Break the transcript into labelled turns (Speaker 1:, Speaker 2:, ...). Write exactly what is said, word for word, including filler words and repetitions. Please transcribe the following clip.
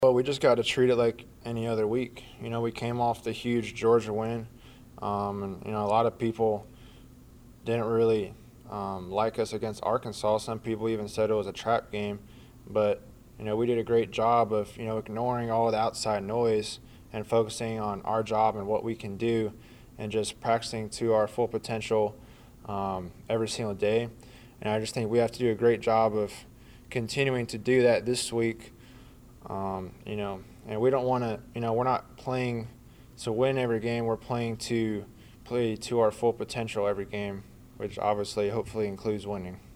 Speaker 1: Well, we just got to treat it like any other week. You know, we came off the huge Georgia win, um, and you know a lot of people didn't really um, like us against Arkansas. Some people even said it was a trap game, but you know we did a great job of you know ignoring all the outside noise and focusing on our job and what we can do, and just practicing to our full potential um, every single day. And I just think we have to do a great job of continuing to do that this week. Um, you know, and we don't want to, you know, we're not playing to win every game. We're playing to play to our full potential every game, which obviously hopefully includes winning.